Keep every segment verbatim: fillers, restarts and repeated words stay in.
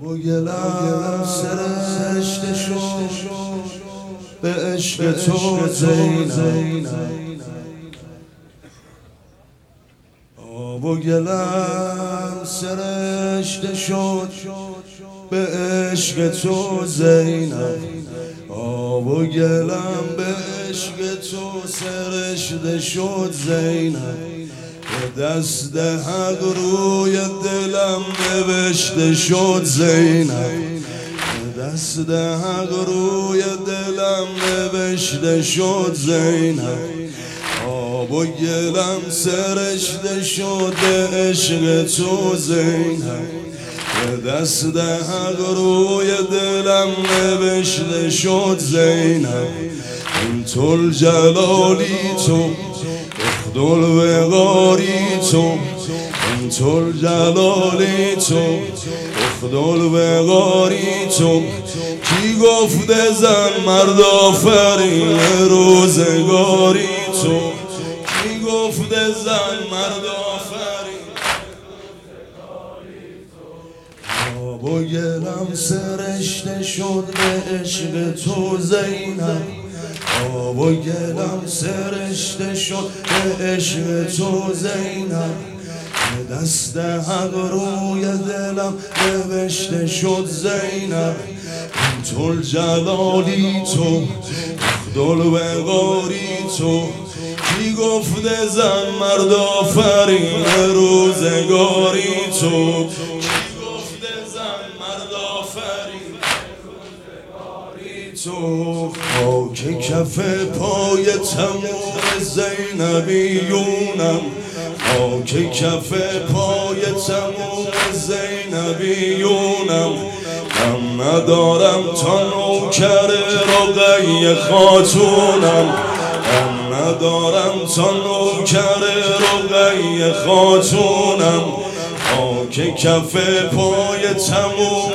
و گلم سرشته شد به عشق تو زینب، آب و گلم سرشته شد به عشق تو زینب، آب و گلم به عشق تو سرشته شد زینب، به دست حق روی دلم نوشته شد زینب، به دست حق روی دلم نوشته شد زینب، آب و گلم سرشته شد به عشق تو زینب، به دست حق روی دلم نوشته شد زینب، انت الجلالی تو اخد الوقاری تو، انت الجلالی تو اخد الوقاری تو، کی گفته زن مرد آفرین روزگاری تو، کی گفته زن مرد آفرین روزگاری تو، آب و گلم سرشته شد به عشق تو زینب، آب و گلم سرشته شد به عشق تو زینب، به دست حق روی دلم نوشته شد زینب، انت الجلالی تو اخد الوقاری تو، کی گفته زن مرد آفرین روزگاری تو، کی گفته زن مرد آفرین روزگاری تو، خاک کف پای تموم زینبیونم، خاک کف پای تموم زینبیونم، من ندارم تا نوکر رقیه خاتونم، من ندارم تا نوکر رقیه خاتونم، خاک کف پای تموم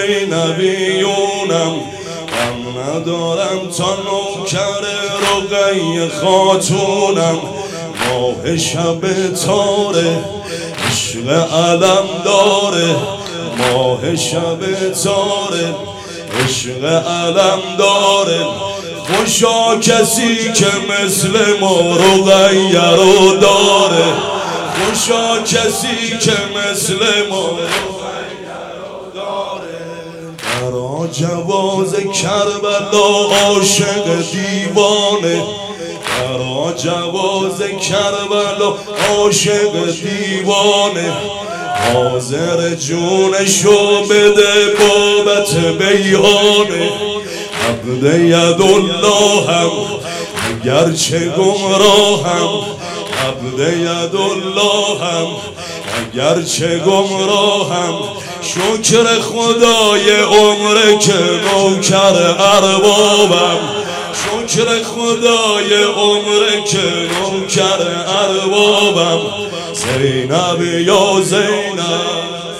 زینبیونم، من ندارم تا نوکر رقیه خاتونم، ماه شب تاره عشق علم داره، ماه شب تاره عشق علم داره، خوشا کسی که مثل ما رقیه رو داره، خوشا کسی که مثل ما رقیه رو داره، برا جواز کربلا عاشق دیوانه، برا جواز کربلا عاشق دیوانه، حاضر جونشو بده بابت بیانه، عبد یداللهم اگرچه گمراهم، عبد یداللهم اگرچه گمراهم، شکر خدای عمر که نوکر اربابم، شکر خدای عمر که نوکر اربابم، زینب یا زینب